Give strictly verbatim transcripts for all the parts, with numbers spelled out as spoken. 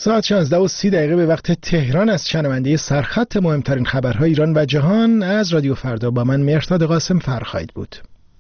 ساعت شانزده و سی دقیقه به وقت تهران از شنونده سرخط مهمترین خبرهای ایران و جهان از رادیو فردا با من مهرداد قاسم فرخ بود.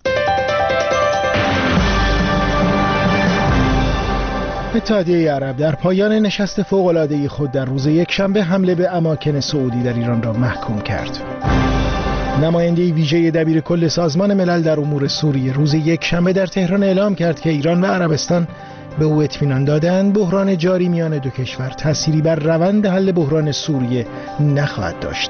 اتحادیه عرب در پایان نشست فوق‌العاده خود در روز یکشنبه حمله به اماکن سعودی در ایران را محکوم کرد. نماینده ویژه دبیر کل سازمان ملل در امور سوریه روز یکشنبه در تهران اعلام کرد که ایران و عربستان به او اطمینان دادند بحران جاری میان دو کشور تأثیری بر روند حل بحران سوریه نخواهد داشت.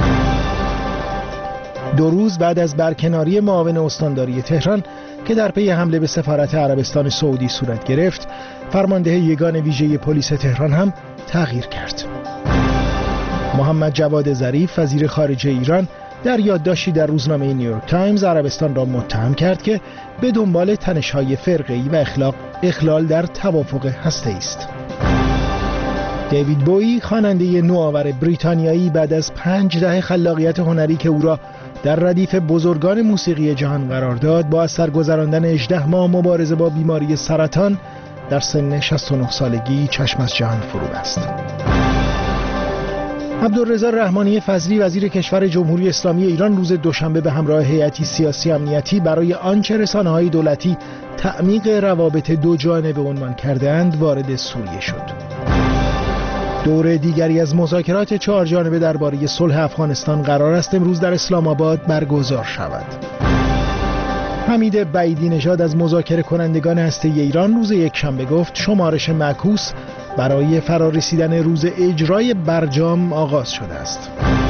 دو روز بعد از برکناری معاون استانداری تهران که در پی حمله به سفارت عربستان سعودی صورت گرفت، فرمانده یگان ویژه پلیس تهران هم تغییر کرد. محمد جواد ظریف وزیر خارجه ایران در یادداشتی در روزنامه نیویورک تایمز عربستان را متهم کرد که به دنبال تنش‌های فرقه‌ای و اخلاق اخلال در توافق هسته‌ای است. دیوید بویی خواننده نوآور بریتانیایی بعد از پنج دهه خلاقیت هنری که او را در ردیف بزرگان موسیقی جهان قرار داد، با از سر گذراندن هجده ماه مبارزه با بیماری سرطان در سن شصت و نه سالگی چشم از جهان فرو بست. عبدالرضا رحمانی فضلی وزیر کشور جمهوری اسلامی ایران روز دوشنبه به همراه هیئتی سیاسی امنیتی برای آنچه رسانه‌های دولتی تعمیق روابط دو جانبه عنوان کرده‌اند وارد سوریه شد. دور دیگری از مذاکرات چهار جانبه درباره صلح افغانستان قرار است امروز در اسلام آباد برگزار شود. حمید بعیدی نژاد از مذاکره کنندگان هسته‌ای ایران روز یکشنبه گفت شمارش معکوس برای فرارسیدن روز اجرای برجام آغاز شده است.